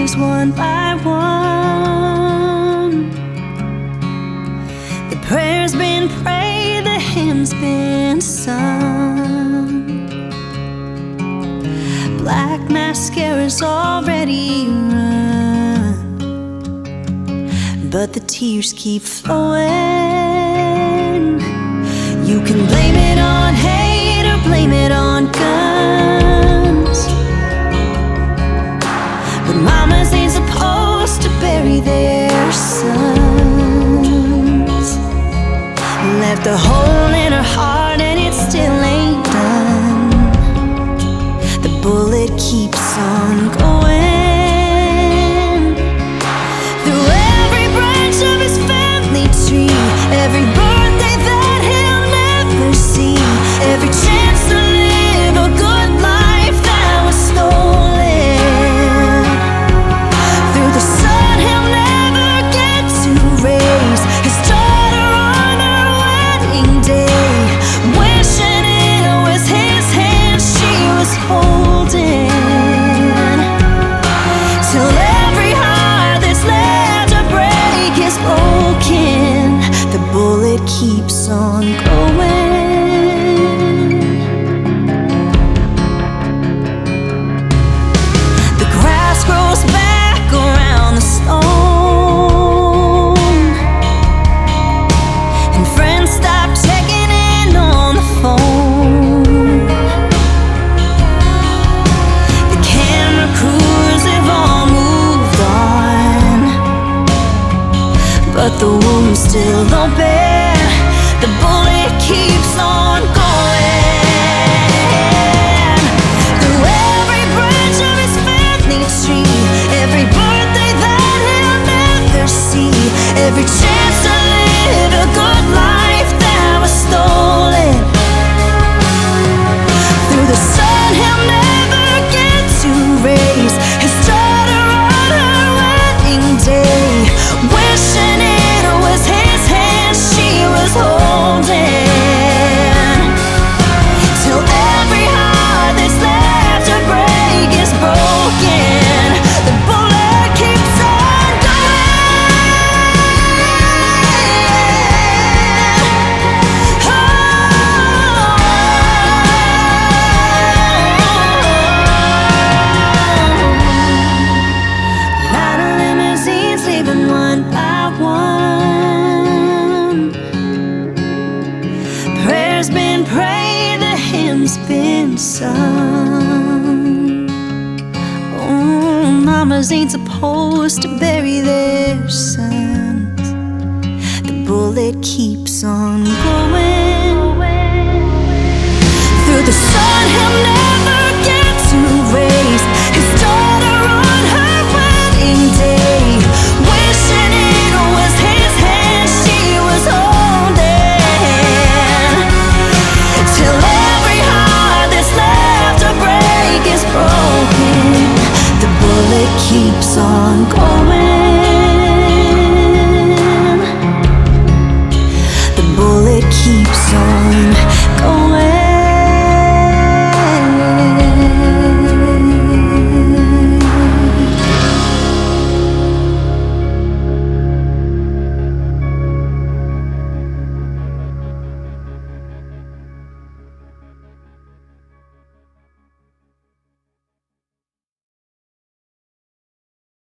leaves one by one. The prayer's been prayed, the hymn's been sung. Black mascara's already run, but the tears keep flowing. You can blame it on hate or blame it on guns, but mamas ain't supposed to bury their sons. Left a hole in her heart and it still ain't done. The bullet keeps on going through every branch of his family tree, every birthday that he'll never see, every chance to live a good life that was stolen. Through the sun he'll never get to raise his daughter on her wedding day, wishing it was his hand she was holding. Till every heart that's left to break is broken, the bullet keeps on going. The grass grows back around the stone, and friends stop checking in on the phone. The camera crews have all moved on, but the wounds still don't bear. The bullet keeps on going through every branch of his family tree, every birthday that he'll never see, every chance to live a good life that was stolen. Through the sun he'll never get to raise his daughter on her wedding day, wishing it was his hand she was holding. Till every heart that's left to break is broken, the bullet keeps on going. Line of limousines leaving one by one. Prayer's been prayed, the hymn's been sung. Oh, mamas ain't supposed to bury their sons. The bullet keeps on going. Through the sun he'll never get to raise his daughter on her wedding day, wishing it was his hand she was holding. Till every heart that's left to break is broken, the bullet keeps on going. The bullet keeps on going.